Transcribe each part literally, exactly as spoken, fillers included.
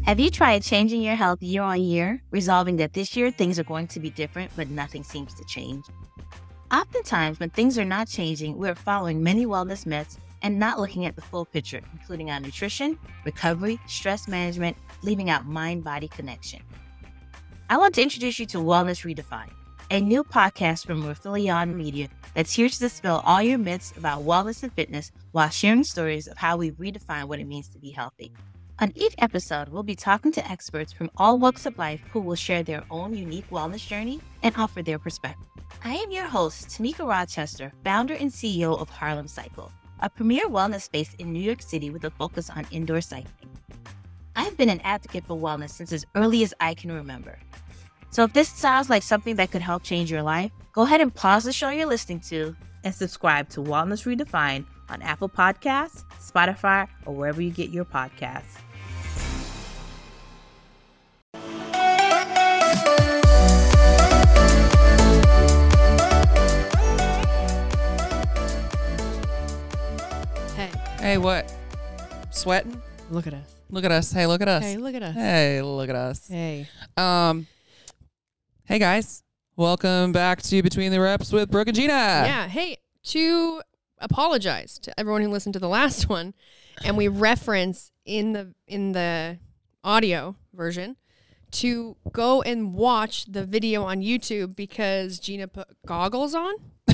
Have you tried changing your health year on year, resolving that this year things are going to be different, but nothing seems to change? Oftentimes, when things are not changing, we're following many wellness myths and not looking at the full picture, including our nutrition, recovery, stress management, leaving out mind-body connection. I want to introduce you to Wellness Redefined, a new podcast from Rathilion Media that's here to dispel all your myths about wellness and fitness while sharing stories of how we redefine what it means to be healthy. On each episode, we'll be talking to experts from all walks of life who will share their own unique wellness journey and offer their perspective. I am your host, Tamika Rochester, founder and C E O of Harlem Cycle, a premier wellness space in New York City with a focus on indoor cycling. I've been an advocate for wellness since as early as I can remember. So if this sounds like something that could help change your life, go ahead and pause the show you're listening to and subscribe to Wellness Redefined on Apple Podcasts, Spotify, or wherever you get your podcasts. Hey. Hey, what? Sweating? Look at us. Look at us. Hey, look at us. Hey, look at us. Hey, look at us. Hey. Um, hey guys, welcome back to Between the Reps with Brooke and Gina. Yeah. Hey, to apologize to everyone who listened to the last one, and we reference in the in the audio version to go and watch the video on YouTube because Gina put goggles on.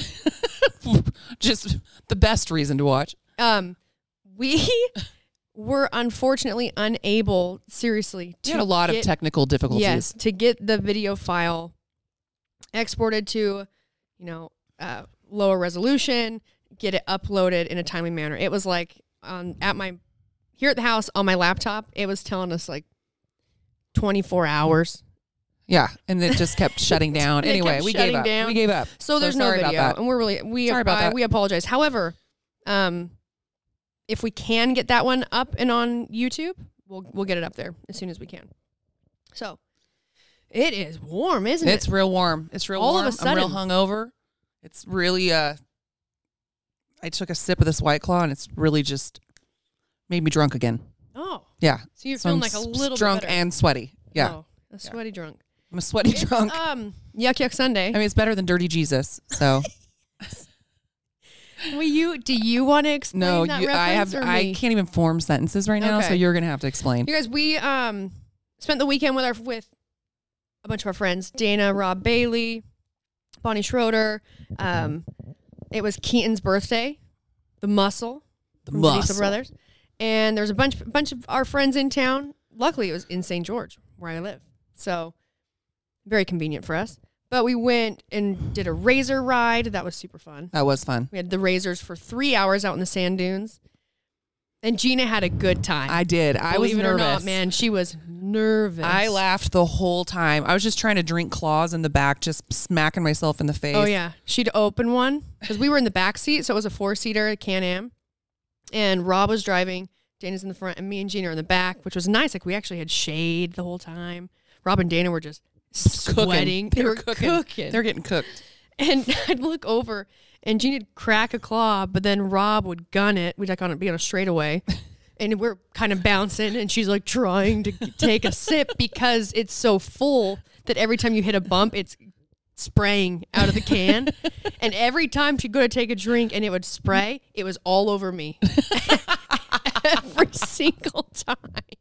Just the best reason to watch. Um, we were unfortunately unable, seriously, We to had a lot get, of technical difficulties. Yes, to get the video file exported to, you know, uh, lower resolution, get it uploaded in a timely manner. It was like um, at my here at the house on my laptop, it was telling us like twenty-four hours. Yeah, and it just kept shutting down. It Anyway, kept we shutting gave up. down. We gave up. So, there's no sorry video, about that. and we're really we Sorry about I, that. we apologize. However, um, if we can get that one up and on YouTube, we'll we'll get it up there as soon as we can. So it is warm, isn't It's it? real warm. It's real All warm. of a I'm real sudden. hungover. It's really uh I took a sip of this White Claw and it's really just made me drunk again. Oh, Yeah. so you're So feeling I'm like a s- little drunk bit better. and sweaty. Yeah. Oh, a sweaty drunk. I'm a sweaty It's, drunk. um, Yuck Yuck Sunday. I mean, it's better than Dirty Jesus. So Will you? Do you want to explain no, that you, I reference have. or I me? can't even form sentences right now. So Okay. you're gonna have to explain. You guys, we um spent the weekend with our with a bunch of our friends, Dana, Rob Bailey, Bonnie Schroeder. Um, it was Keaton's birthday, the Muscle, The from the Diesel Muscle. Brothers, and there was a bunch bunch of our friends in town. Luckily, it was in Saint George where I live, so very convenient for us. But we went and did a razor ride. That was super fun. That was fun. We had the razors for three hours out in the sand dunes. And Gina had a good time. I did. I was Believe it nervous. or not, man, she was nervous. I laughed the whole time. I was just trying to drink claws in the back, just smacking myself in the face. Oh, yeah. She'd open one because we were in the back seat. So it was a four-seater Can-Am. And Rob was driving. Dana's in the front. And me and Gina are in the back, which was nice. Like, we actually had shade the whole time. Rob and Dana were just sweating. Cooking. They were cooking. They're getting cooked. And I'd look over, and Jeannie'd crack a claw, but then Rob would gun it. We'd like on it, be on a straightaway, and we're kind of bouncing, and she's like trying to take a sip because it's so full that every time you hit a bump, it's spraying out of the can. And every time she'd go to take a drink and it would spray, it was all over me. Every single time.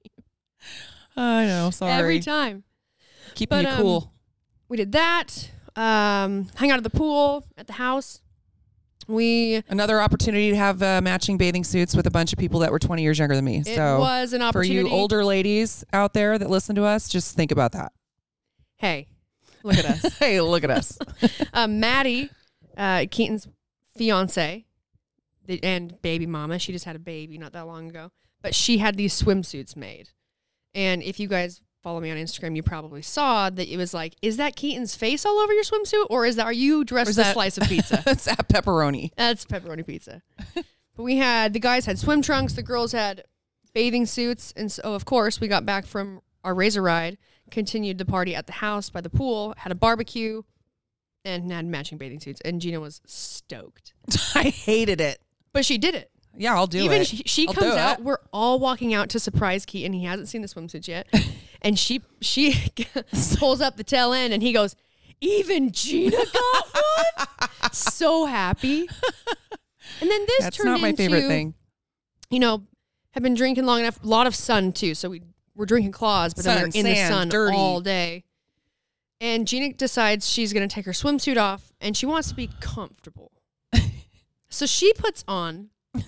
I know. Sorry. Every time. Keeping But, you um, cool. We did that. Um, hung out at the pool, at the house. We Another opportunity to have uh, matching bathing suits with a bunch of people that were twenty years younger than me. It so was an for opportunity. you older ladies out there that listen to us, just think about that. Hey, look at us. Hey, look at us. um, Maddie, uh, Keaton's fiance the, and baby mama. She just had a baby not that long ago. But she had these swimsuits made. And if you guys follow me on Instagram, you probably saw that it was like, is that Keaton's face all over your swimsuit? Or is that, are you dressed Or is as a that- slice of pizza? That's at pepperoni. That's pepperoni pizza. But we had, the guys had swim trunks, the girls had bathing suits. And so, of course, we got back from our razor ride, continued the party at the house by the pool, had a barbecue, and had matching bathing suits. And Gina was stoked. I hated it. But she did it. Yeah, I'll do Even it. she, she I'll comes do out. it. We're all walking out to surprise Keaton. He hasn't seen the swimsuits yet, and she she pulls up the tail end, and he goes, "Even Gina got one." So happy. And then this That's turned not my into, favorite thing. You know, have been drinking long enough. A lot of sun too. So we we're drinking claws, but then Sun, we're in the sand, sun dirty. all day. And Gina decides she's going to take her swimsuit off, and she wants to be comfortable. So she puts on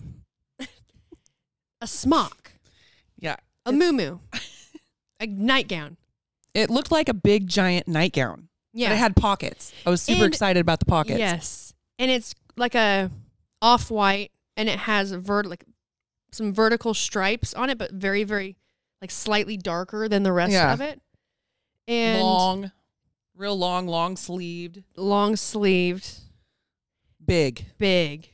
a smock, Yeah. a muumuu, a nightgown. It looked like a big giant nightgown. Yeah. But it had pockets. I was super And- excited about the pockets. Yes. And it's like a off-white, and it has a vert like some vertical stripes on it, but very, very like slightly darker than the rest Yeah. of it. And Long, real long, long sleeved, long sleeved, big. big.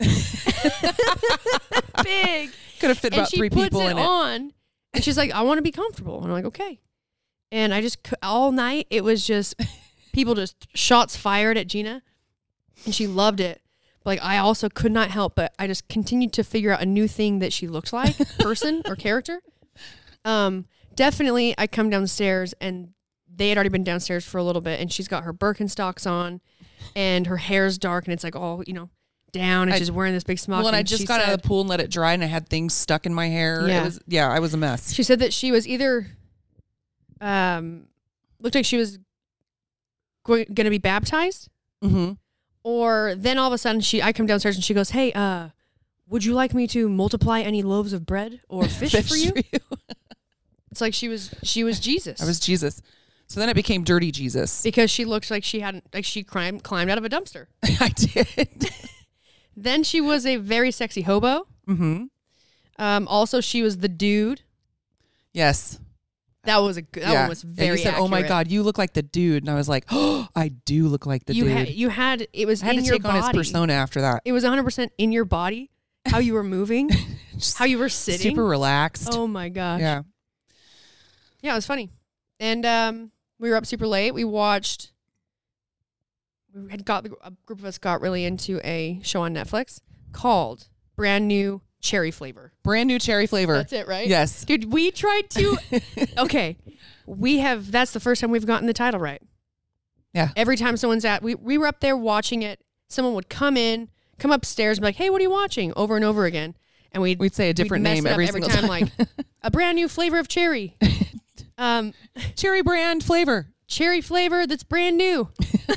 Big. Could have fit And about she three puts people it in it. on, and she's like, "I want to be comfortable." And I'm like, "Okay." And I just c- all night it was just people just shots fired at Gina, and she loved it. But like I also could not help, but I just continued to figure out a new thing that she looked like, person or character. Um, definitely, I come downstairs and they had already been downstairs for a little bit, and she's got her Birkenstocks on, and her hair's dark, and it's like all you know down, and I- she's wearing this big smock. Well, and I and just she got out said- of the pool and let it dry, and I had things stuck in my hair. Yeah. It was, yeah, I was a mess. She said that she was either, um, looked like she was going to be baptized, Mm-hmm. or then all of a sudden she, I come downstairs and she goes, "Hey, uh, would you like me to multiply any loaves of bread or fish, for you?" It's like she was, she was Jesus. I was Jesus. So then it became Dirty Jesus. because she looked like she hadn't, like she climbed climbed out of a dumpster. I did. Then she was a very sexy hobo. Mm-hmm. Um, also she was the dude. Yes. That was a good. That yeah. one was Yeah, very. you said, "Oh my accurate. God, you look like the dude," and I was like, "Oh, I do look like the you dude." had you had it was I had in to your take on body. his persona after that. It was one hundred percent in your body, how you were moving, Just how you were sitting. super relaxed. Oh my gosh. yeah. Yeah, it was funny. And um, we were up super late. We watched, we had got, a group of us got really into a show on Netflix called Brand New Cherry Flavor. Brand new cherry flavor. That's it, right? Yes. Dude, we tried to, okay, we have, that's the first time we've gotten the title right. Yeah. Every time someone's at, we, we were up there watching it, someone would come in, come upstairs and be like, "Hey, what are you watching?" over and over again. And we'd, We'd say a different we'd mess name it up every, every single time, time. like a brand new flavor of cherry. Um, Cherry brand flavor. cherry flavor that's brand new.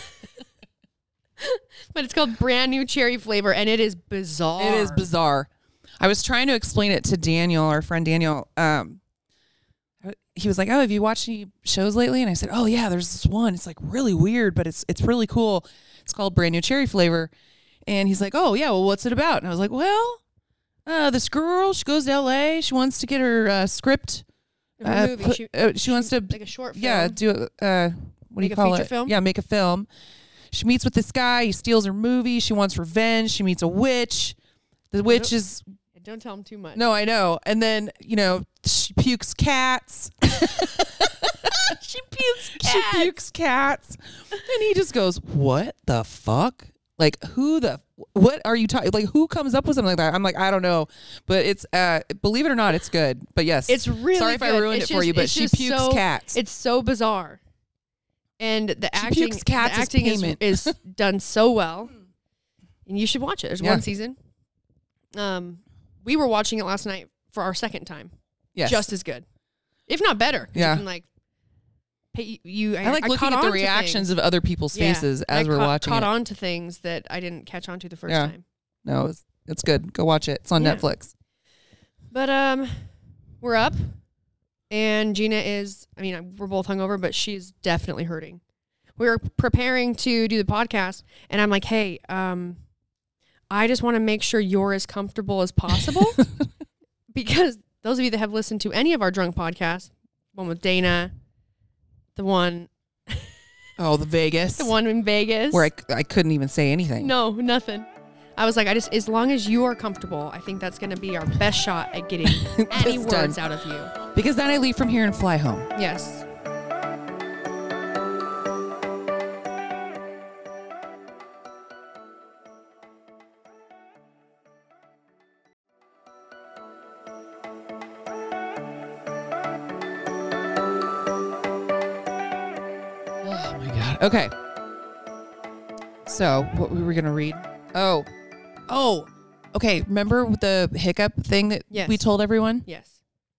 But it's called Brand New Cherry Flavor, and it is bizarre. It is bizarre. I was trying to explain it to Daniel, our friend Daniel. Um, he was like, "Oh, have you watched any shows lately?" And I said, "Oh yeah, there's this one. It's like really weird, but it's it's really cool. It's called Brand New Cherry Flavor." And he's like, "Oh yeah, well, what's it about?" And I was like, "Well, uh, this girl, she goes to L A. She wants to get her uh, script. Her Uh, movie, put- she, uh, she wants to, like a short film. yeah, do a, uh, what do Make you a call feature it? film? Yeah, make a film. She meets with this guy. He steals her movie. She wants revenge. She meets a witch. The witch is Don't tell him too much. no, I know. And then you know she pukes cats. she pukes She pukes cats, and he just goes, "What the fuck? Like who the what are you talking? Like who comes up with something like that?" I'm like, I don't know, but it's uh, believe it or not, it's good. But yes, It's really sorry if I good. ruined It's it for just- you, but it's she just pukes so- cats. It's so bizarre. And the She acting, pukes cats the as acting is, payment. is done so well. And you should watch it. There's Yeah. one season. Um, we were watching it last night for our second time. yes. Just as good, if not better. 'Cause Yeah. You can like, pay, you. I like looking caught at on the to reactions things. of other people's Yeah. faces I as we're caught, watching Caught it. on to things that I didn't catch on to the first Yeah. time. No, it's, it's good. Go watch it. It's on Yeah. Netflix. But um, we're up, and Gina is. I mean, we're both hungover, but she's definitely hurting. We were preparing to do the podcast, and I'm like, "Hey, um, I just want to make sure you're as comfortable as possible," because those of you that have listened to any of our drunk podcasts, one with Dana, the one, Oh, the Vegas, the one in Vegas, where I, I couldn't even say anything. no, nothing. I was like, I just, as long as you are comfortable, I think that's going to be our best shot at getting any This done. words out of you. Because then I leave from here and fly home. Yes. Okay. So, what we were going to read? Oh. Oh. Okay. Remember the hiccup thing that Yes. we told everyone? Yes.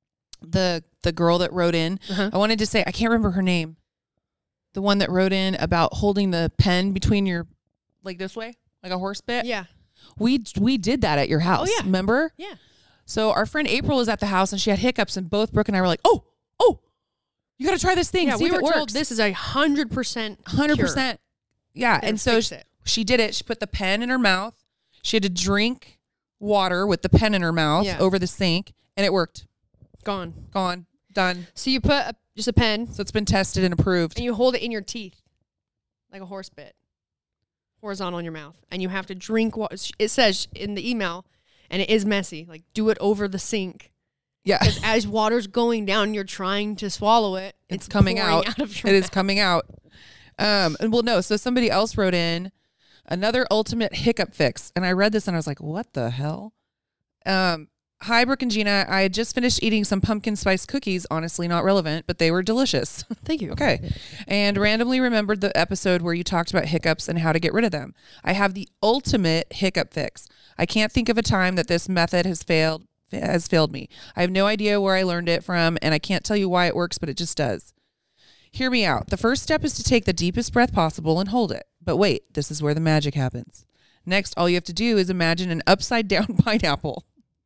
The the girl that wrote in. Uh-huh. I wanted to say, I can't remember her name. The one that wrote in about holding the pen between your, like this way, like a horse bit. Yeah. We we did that at your house. Oh, yeah. Remember? Yeah. So our friend April was at the house and she had hiccups, and both Brooke and I were like, oh, oh, you got to try this thing. Yeah, See we if were it works. told this is a hundred percent, hundred percent. Yeah. Then And so fix she, it. she did it. She put the pen in her mouth. She had to drink water with the pen in her mouth Yeah. over the sink, and it worked. Gone. Gone. Done. So you put a, just a pen So it's been tested and approved. and you hold it in your teeth, like a horse bit, horizontal in your mouth, and you have to drink water. It says in the email, and it is messy. Like do it over the sink. Yeah. Because as water's going down, you're trying to swallow it. It's, It's, coming pouring out. out of your It is mouth. coming out. Um, and well, no. So somebody else wrote in another ultimate hiccup fix, and I read this and I was like, "What the hell?" Um, hi, Brooke and Gina. I had just finished eating some pumpkin spice cookies. Honestly, not relevant, but they were delicious. Thank you. Okay. And randomly remembered the episode where you talked about hiccups and how to get rid of them. I have the ultimate hiccup fix. I can't think of a time that this method has failed has failed me. I have no idea where I learned it from, and I can't tell you why it works, but it just does. Hear me out. The first step is to take the deepest breath possible and hold it. But wait, this is where the magic happens. Next, all you have to do is imagine an upside down pineapple.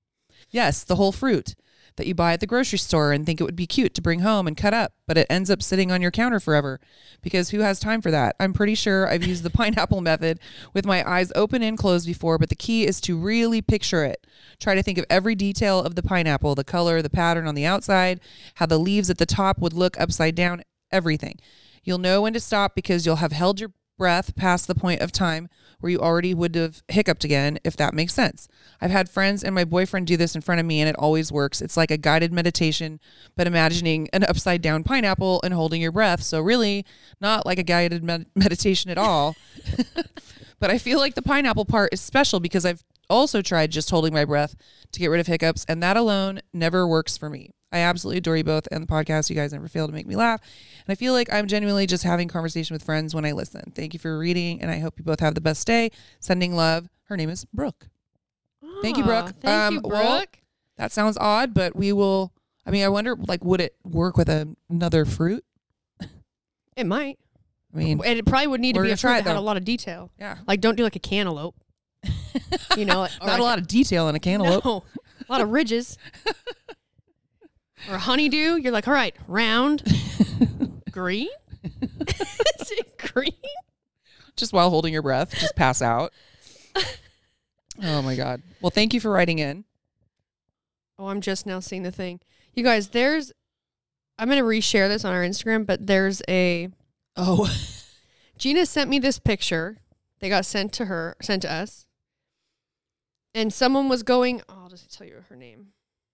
Yes, the whole fruit that you buy at the grocery store and think it would be cute to bring home and cut up, but it ends up sitting on your counter forever because who has time for that? I'm pretty sure I've used the pineapple method with my eyes open and closed before, but the key is to really picture it. Try to think of every detail of the pineapple, the color, the pattern on the outside, how the leaves at the top would look upside down, everything. You'll know when to stop because you'll have held your breath past the point of time where you already would have hiccuped again, if that makes sense. I've had friends and my boyfriend do this in front of me and it always works. It's like a guided meditation, but imagining an upside down pineapple and holding your breath. So really not like a guided med- meditation at all. But I feel like the pineapple part is special because I've also tried just holding my breath to get rid of hiccups, and that alone never works for me. I absolutely adore you both and the podcast. You guys never fail to make me laugh. And I feel like I'm genuinely just having conversation with friends when I listen. Thank you for reading, and I hope you both have the best day. Sending love. Her name is Brooke. Thank you, Brooke. Aw, Thank you, Um, well, Brooke. That sounds odd, but we will. I mean, I wonder, like, would it work with a, another fruit? It might. I mean, And it probably would need to We're be gonna a fruit try it, that had a though. lot of detail. yeah. Like, don't do like a cantaloupe. You know, like, or Not like a lot of detail in a cantaloupe. No, a lot of ridges. Or a honeydew. You're like, all right, round, green. Is it green? Just while holding your breath, just pass out. Oh my God. Well, thank you for writing in. Oh, I'm just now seeing the thing. You guys, there's. I'm gonna reshare this on our Instagram, but there's a. Oh, Gina sent me this picture. They got sent to her, sent to us. And someone was going, oh, I'll just tell you her name.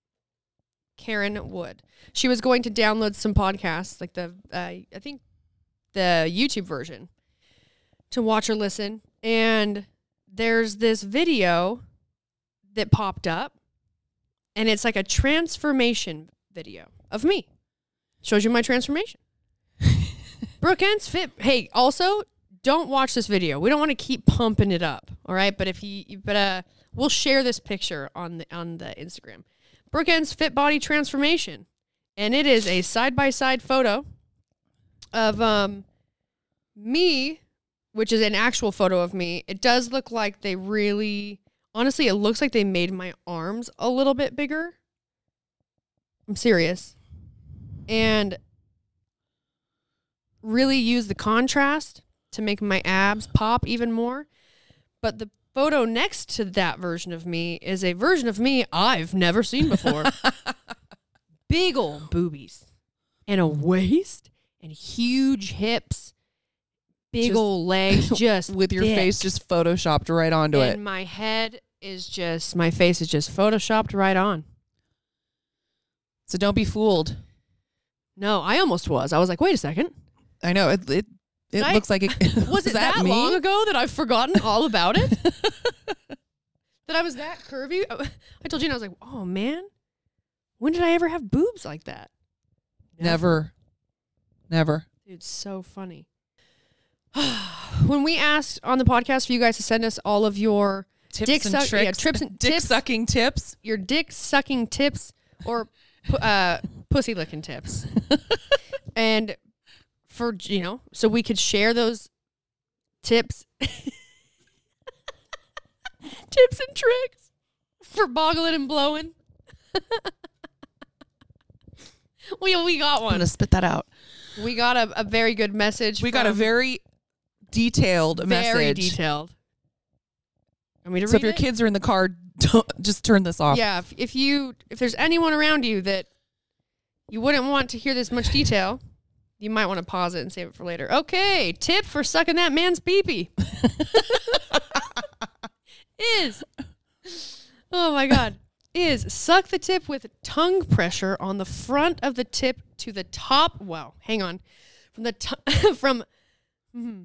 Karen Wood. She was going to download some podcasts, like the, uh, I think the YouTube version, to watch or listen. And there's this video that popped up, and it's like a transformation video of me. Shows you my transformation. Brooke Ends Fit. Hey, also, don't watch this video. We don't want to keep pumping it up, all right? But if you, but uh, we'll share this picture on the on the Instagram. Brooke Ends Fit Body Transformation, and it is a side by side photo of um me, which is an actual photo of me. It does look like they really, honestly, it looks like they made my arms a little bit bigger. I'm serious, and really use the contrast to make my abs pop even more. But the photo next to that version of me is a version of me I've never seen before. Big old boobies and a waist and huge hips, big Just- old legs, just with your thick. face just photoshopped right onto and it. my head is just, my face is just photoshopped right on. So don't be fooled. No, I almost was. I was like, wait a second. I know it. It, it I- looks like it. Was it that, me? long ago that I've forgotten all about it? That I was that curvy? I told Gina, I was like, oh man, when did I ever have boobs like that? Never. Never. Dude, so funny. When we asked on the podcast for you guys to send us all of your Tips dick and suck- tricks. yeah, trips and dick tips. sucking tips. your dick sucking tips or pu- uh, pussy licking tips. And for, you know, so we could share those tips, tips and tricks for boggling and blowing. we, we got I'm one. going to spit that out. We got a, a very good message. We got a from- very detailed very message. detailed. Want me to So read if your it? kids are in the car, don't, just turn this off. Yeah, if, if you if there's anyone around you that you wouldn't want to hear this much detail, you might want to pause it and save it for later. Okay, tip for sucking that man's pee-pee is, oh my God, is suck the tip with tongue pressure on the front of the tip to the top. Wow, hang on, from the t- from. mhm.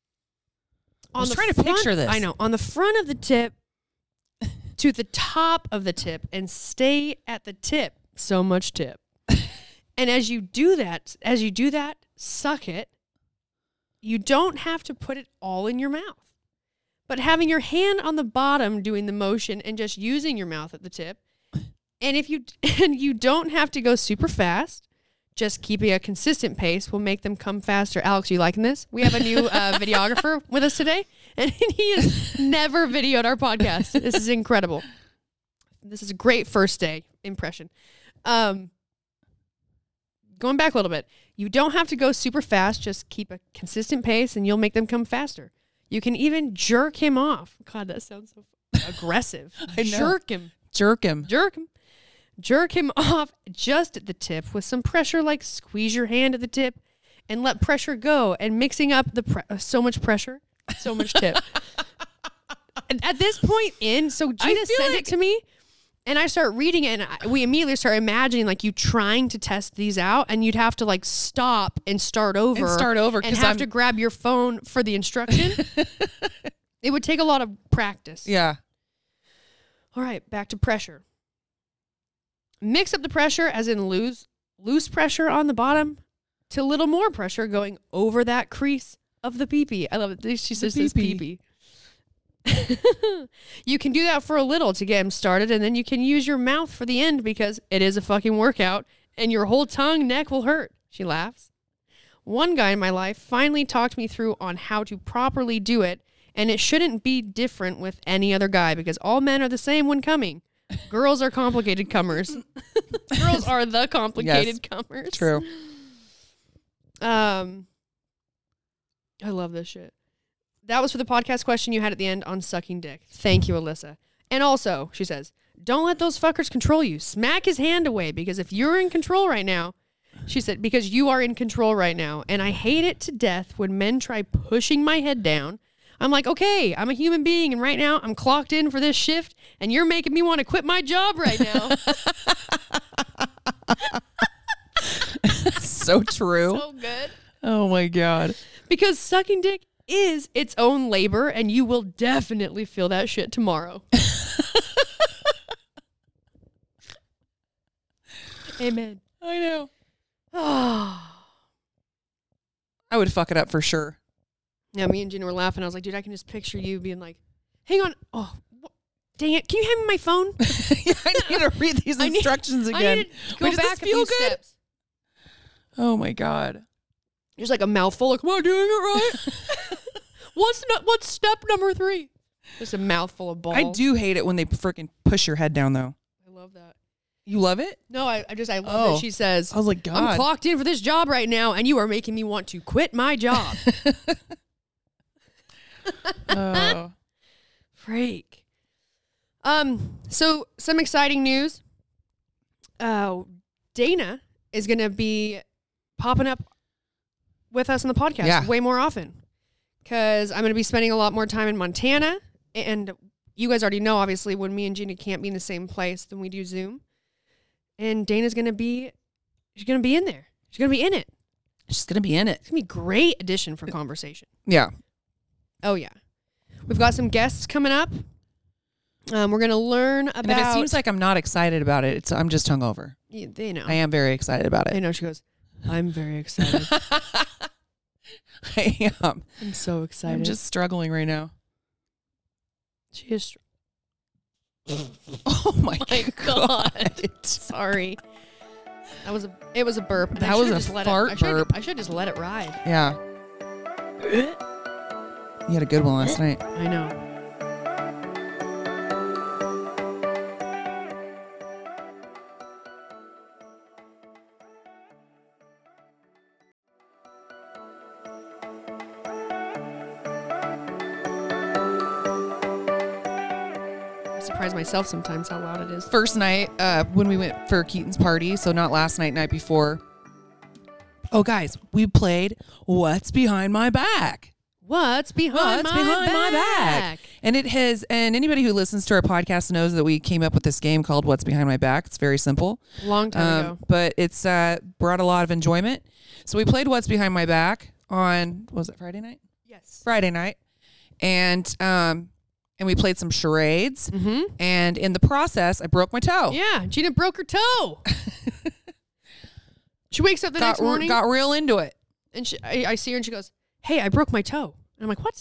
I was the trying to front- picture this. I know. On the front of the tip to the top of the tip and stay at the tip. So much tip. And as you do that, as you do that, suck it. You don't have to put it all in your mouth. But having your hand on the bottom doing the motion and just using your mouth at the tip. And if you and you don't have to go super fast. Just keeping a consistent pace will make them come faster. Alex, you liking this? We have a new uh, videographer with us today, and he has never videoed our podcast. This is incredible. This is a great first day impression. Um, going back a little bit, you don't have to go super fast. Just keep a consistent pace, and you'll make them come faster. You can even jerk him off. God, that sounds so aggressive. I know. Jerk him. Jerk him. Jerk him. Jerk him off just at the tip with some pressure, like squeeze your hand at the tip and let pressure go and mixing up the pre- uh, so much pressure, so much tip. And at this point in, so Gina feel sent like- it to me and I start reading it and I, we immediately start imagining like you trying to test these out and you'd have to like stop and start over And start over, and 'cause have I'm- to grab your phone for the instruction. It would take a lot of practice. Yeah. All right, back to pressure. Mix up the pressure, as in loose, loose pressure on the bottom, to a little more pressure going over that crease of the pee-pee. I love it. She says this pee-pee. pee-pee. You can do that for a little to get him started, and then you can use your mouth for the end because it is a fucking workout, and your whole tongue, neck will hurt. She laughs. One guy in my life finally talked me through on how to properly do it, and it shouldn't be different with any other guy because all men are the same when coming. Girls are complicated comers. Girls are the complicated Yes, comers. True. Um, I love this shit. That was for the podcast question you had at the end on sucking dick. Thank you, Alyssa. And also, she says, don't let those fuckers control you. Smack his hand away because if you're in control right now, she said, because you are in control right now. And I hate it to death when men try pushing my head down. I'm like, okay, I'm a human being, and right now I'm clocked in for this shift, and you're making me want to quit my job right now. So true. So good. Oh my God. Because sucking dick is its own labor, and you will definitely feel that shit tomorrow. Amen. I know. Oh. I would fuck it up for sure. Yeah, me and Gina were laughing. I was like, dude, I can just picture you being like, hang on. Oh, wh- dang it. Can you hand me my phone? Yeah, I need to read these I need- instructions I again. need to go Wait, does back this a feel few good? steps. Oh my God. There's like a mouthful of, am I doing it right? what's, no, what's step number three? Just a mouthful of balls. I do hate it when they freaking push your head down though. I love that. You love it? No, I, I just, I love Oh. that she says, I was like, God. I'm clocked in for this job right now, and you are making me want to quit my job. Oh. Freak. Um, so some exciting news. Uh, Dana is going to be popping up with us on the podcast Yeah. way more often because I'm going to be spending a lot more time in Montana. And you guys already know, obviously, when me and Gina can't be in the same place, then we do Zoom. And Dana's going to be, she's going to be in there. She's going to be in it. She's going to be in it. It's going to be a great addition for conversation. Yeah. Oh, yeah. We've got some guests coming up. Um, we're going to learn about... And if it seems like I'm not excited about it, it's I'm just hungover. Yeah, they know. I am very excited about I it. know. She goes, I'm very excited. I am. I'm so excited. I'm just struggling right now. She is. Str- Oh my, my god. God. Sorry. That was a. It was a burp. That I was should've a just let fart it, I should've- burp. I should just let it ride. Yeah. You had a good one last night. I know. I surprise myself sometimes how loud it is. First night, uh, when we went for Keaton's party, so not last night, night before. Oh, guys, we played What's Behind My Back. What's behind, What's my, behind back? my back? And it has, and anybody who listens to our podcast knows that we came up with this game called What's Behind My Back. It's very simple. Long time Um, ago. but it's uh, brought a lot of enjoyment. So we played What's Behind My Back on, what was it, Friday night? Yes. Friday night. And um, and we played some charades. Mm-hmm. And in the process, I broke my toe. Yeah, Gina broke her toe. She wakes up the got, next morning got real into it. and she, I, I see her and she goes, "Hey, I broke my toe." And I'm like, "What?"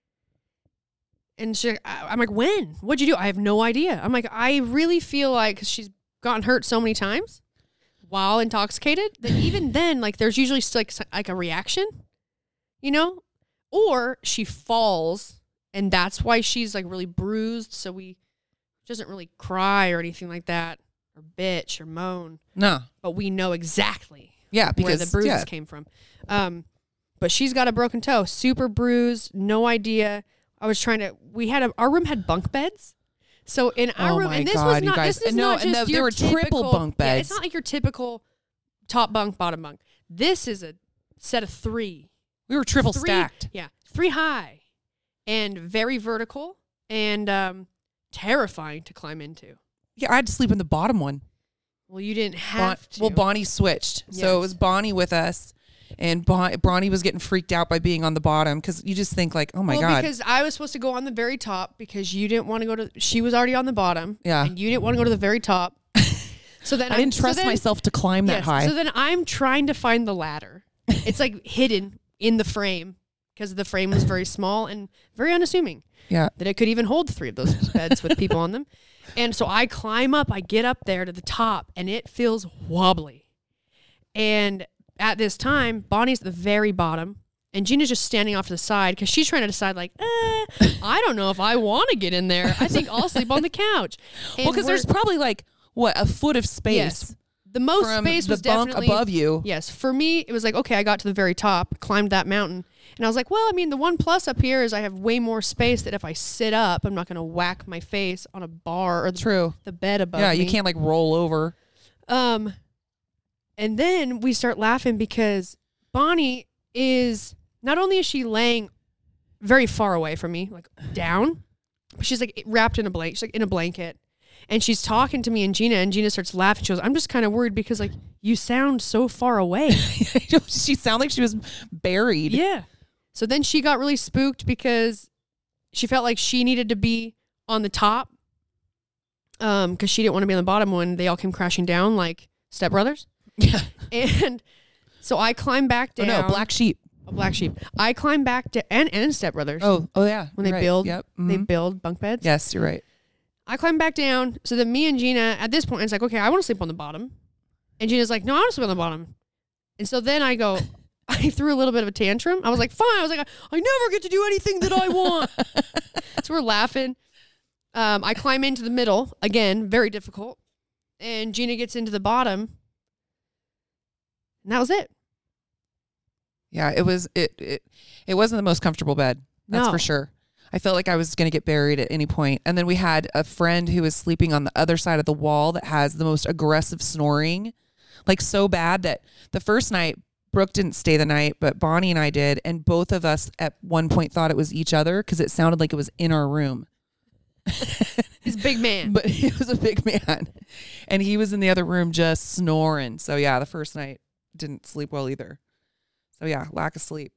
And she, I, I'm like, "When? What'd you do?" I have no idea. I'm like, I really feel like 'cause she's gotten hurt so many times while intoxicated that even then, like, there's usually still like, like a reaction, you know, or she falls and that's why she's like really bruised. So we she doesn't really cry or anything like that or bitch or moan. No. But we know exactly Yeah, because where the bruises yeah. came from. Um, but she's got a broken toe, super bruised, no idea. I was trying to. We had a, our room had bunk beds, so in our Oh room, my and this God, was you not. guys- This is no, not and just the- your there were triple typical, bunk Yeah, beds. it's not like your typical top bunk, bottom bunk. This is a set of three. We were triple three, stacked. Yeah, three high, and very vertical, and um, terrifying to climb into. Yeah, I had to sleep in the bottom one. Well, you didn't Bon- have to. well, Bonnie switched. So Yes. it was Bonnie with us. And bon- Bonnie was getting freaked out by being on the bottom because you just think like, oh my well, God. because I was supposed to go on the very top because you didn't want to go to. She was already on the bottom. Yeah. And you didn't want to go to the very top. So then I I'm- didn't so trust then- myself to climb that yes, high. So then I'm trying to find the ladder. It's like hidden in the frame because the frame was very small and very unassuming yeah. that it could even hold three of those beds with people on them. And so I climb up, I get up there to the top, and it feels wobbly. And at this time, Bonnie's at the very bottom, and Gina's just standing off to the side because she's trying to decide, like, eh, I don't know if I want to get in there. I think I'll sleep on the couch. And Well, because we're- there's probably like, what, a foot of space yes, the most from space the was bunk definitely above you. Yes, for me, it was like, okay, I got to the very top, climbed that mountain, and I was like, well, I mean, the one plus up here is I have way more space that if I sit up, I'm not going to whack my face on a bar or the, True. the bed above Yeah, me. you can't like roll over. Um, and then we start laughing because Bonnie is, not only is she laying very far away from me, like down, but she's like wrapped in a blanket. She's like in a blanket. And she's talking to me and Gina, and Gina starts laughing. She goes, I'm just kind of worried because, like, you sound so far away. She sounded like she was buried. Yeah. So then she got really spooked because she felt like she needed to be on the top um, because she didn't want to be on the bottom when they all came crashing down like Step Brothers. Yeah. And so I climbed back Oh, down. no, Black Sheep. A black sheep. I climbed back down, and, and Step Brothers. Oh, oh yeah. When they You're right. build, Yep. they Mhm. build bunk beds. Yes, you're right. I climbed back down. So then me and Gina, at this point, it's like, okay, I want to sleep on the bottom. And Gina's like, no, I want to sleep on the bottom. And so then I go, I threw a little bit of a tantrum. I was like, fine. I was like, I never get to do anything that I want. So we're laughing. Um, I climb into the middle. Again, very difficult. And Gina gets into the bottom. And that was it. Yeah, it was it it it wasn't the most comfortable bed. That's No. for sure. I felt like I was going to get buried at any point. And then we had a friend who was sleeping on the other side of the wall that has the most aggressive snoring. Like so bad that the first night Brooke didn't stay the night, but Bonnie and I did, and both of us at one point thought it was each other because it sounded like it was in our room. He's a big man. But he was a big man. And he was in the other room just snoring. So yeah, the first night didn't sleep well either. So yeah, lack of sleep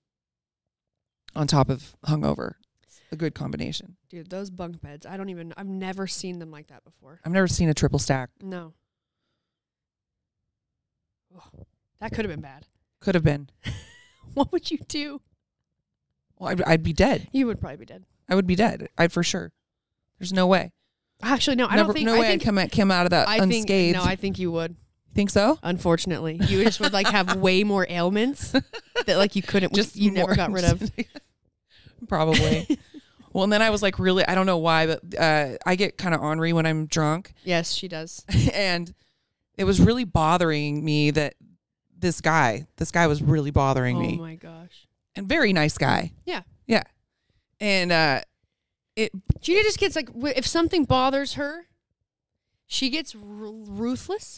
on top of hungover. A good combination. Dude, those bunk beds, I don't even, I've never seen them like that before. I've never seen a triple stack. No. Ugh, that could have been bad. Could have been. What would you do? Well, I'd, I'd be dead. You would probably be dead. I would be dead. I'd for sure. There's no way. Actually, no, I Never, don't think. no I way think, I'd come out, come out of that I think, unscathed. no, I think you would. Think so? Unfortunately, you just would like have way more ailments that like you couldn't. Just you more- never got rid of. Probably. Well, and then I was like, really, I don't know why, but uh, I get kind of ornery when I'm drunk. Yes, she does. And it was really bothering me that this guy, this guy was really bothering Oh me. my gosh. And very nice guy. Yeah. Yeah. And uh, it, Gina just gets like, w- if something bothers her, she gets r- ruthless.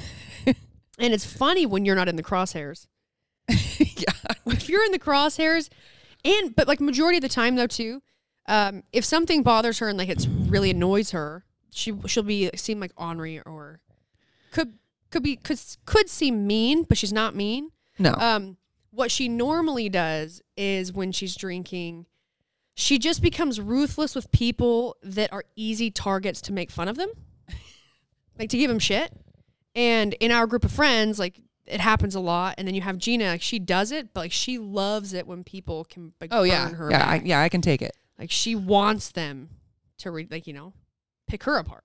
And it's funny when you're not in the crosshairs. yeah. If you're in the crosshairs, and but like majority of the time though too, um, if something bothers her and like it's really annoys her, she she'll be seem like ornery or could could be could could seem mean, but she's not mean. No. Um, what she normally does is when she's drinking, she just becomes ruthless with people that are easy targets to make fun of them, like to give them shit. And in our group of friends, like it happens a lot. And then you have Gina, like she does it, but like she loves it when people can like oh, burn yeah. her Yeah, I, back. yeah, I can take it. Like she wants them to re- like, you know, pick her apart.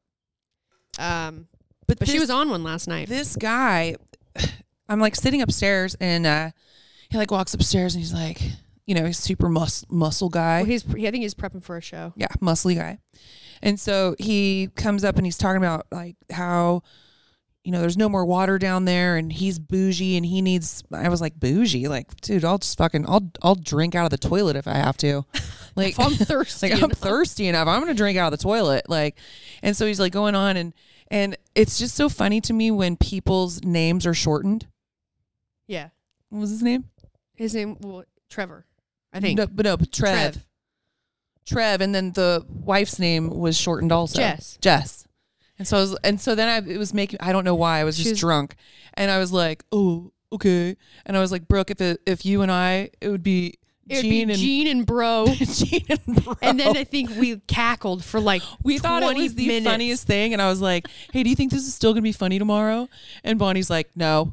Um, But, but this, she was on one last night. This guy, I'm like sitting upstairs and uh, he like walks upstairs and he's like, you know, he's super mus- muscle guy. Well, he's, I think he's prepping for a show. Yeah, muscly guy. And so he comes up and he's talking about like how, you know, there's no more water down there and he's bougie and he needs, I was like, bougie? Like, dude, I'll just fucking, I'll, I'll drink out of the toilet if I have to. Like, If I'm thirsty like I'm enough. thirsty enough. I'm going to drink out of the toilet. Like, and so he's like going on and, and it's just so funny to me when people's names are shortened. Yeah. What was his name? His name, well, Trevor, I think. No, but no, but Trev. Trev. Trev. And then the wife's name was shortened also. Jess. Jess. And so I was, and so then I, it was making, I don't know why, I was just She's- drunk. And I was like, oh, okay. And I was like, Brooke, if it, if you and I, it would be It would Gene be and Gene and Bro. Gene and Bro. And then I think we cackled for like we thought it was the minutes. funniest thing. And I was like, hey, do you think this is still going to be funny tomorrow? And Bonnie's like, no.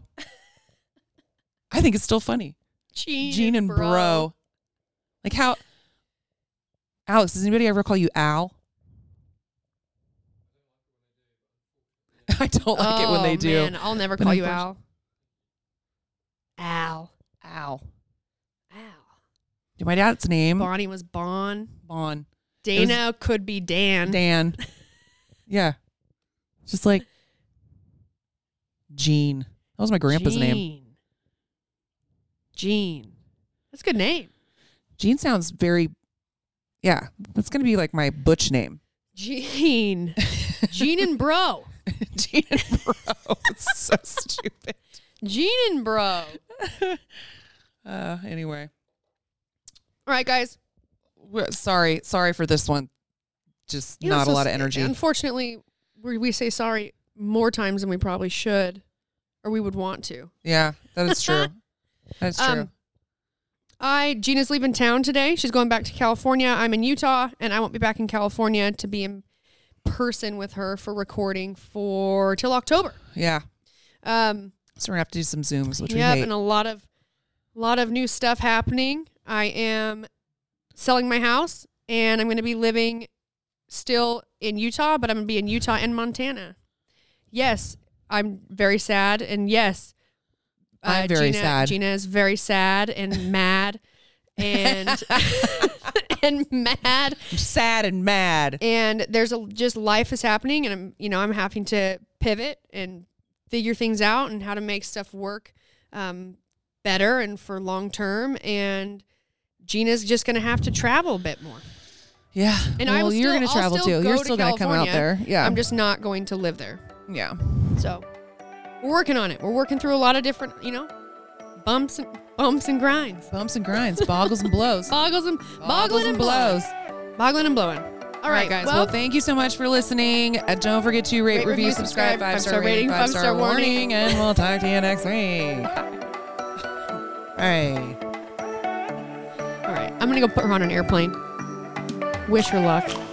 I think it's still funny. Gene, Gene and Bro. Like how, Alex, does anybody ever call you Al? I don't like it when they Oh, do. Man, I'll never But call you unfortunately- Al. Al. Al. Al. My dad's name, Bonnie was Bon. Bon. Dana could be Dan. Dan. Yeah. Just like Gene. That was my grandpa's name. Gene. Gene. That's a good name. Gene sounds very, yeah, that's going to be like my butch name. Gene. Gene and Bro. Gene and Bro. It's so stupid. Gene and Bro. Uh, anyway. All right, guys. We're, sorry. Sorry for this one. Just You know, not so a lot of s- energy. Unfortunately, we, we say sorry more times than we probably should, or we would want to. Yeah, that is true. That's true. Um, I Gina's leaving town today. She's going back to California. I'm in Utah, and I won't be back in California to be in person with her for recording for till October. yeah. Um, So we're going to have to do some Zooms, which yep, we hate. and a lot of, lot of new stuff happening. I am selling my house, and I'm going to be living still in Utah, but I'm going to be in Utah and Montana. Yes, I'm very sad, and yes, I'm uh, very Gina, sad. Gina is very sad and mad, and and mad, I'm sad and mad. and there's a just life is happening, and I'm you know I'm having to pivot and figure things out and how to make stuff work um, better and for long term. And Gina's just going to have to travel a bit more. Yeah. And I well, will you're still- going to I'll travel still too. go You're to still going to come out California. there. Yeah. I'm just not going to live there. yeah. So we're working on it. We're working through a lot of different, you know, bumps and bumps and grinds. Bumps and grinds, boggles and blows. Boggles and Boggles boggling and and blows. blowing. Boggling and blowing. All right, guys. Well, thank you so much for listening. Uh, don't forget to rate, Rate, review, review, subscribe, subscribe, five star rating, five star warning, and we'll talk to you next week. All right. all right. I'm going to go put her on an airplane. Wish her luck.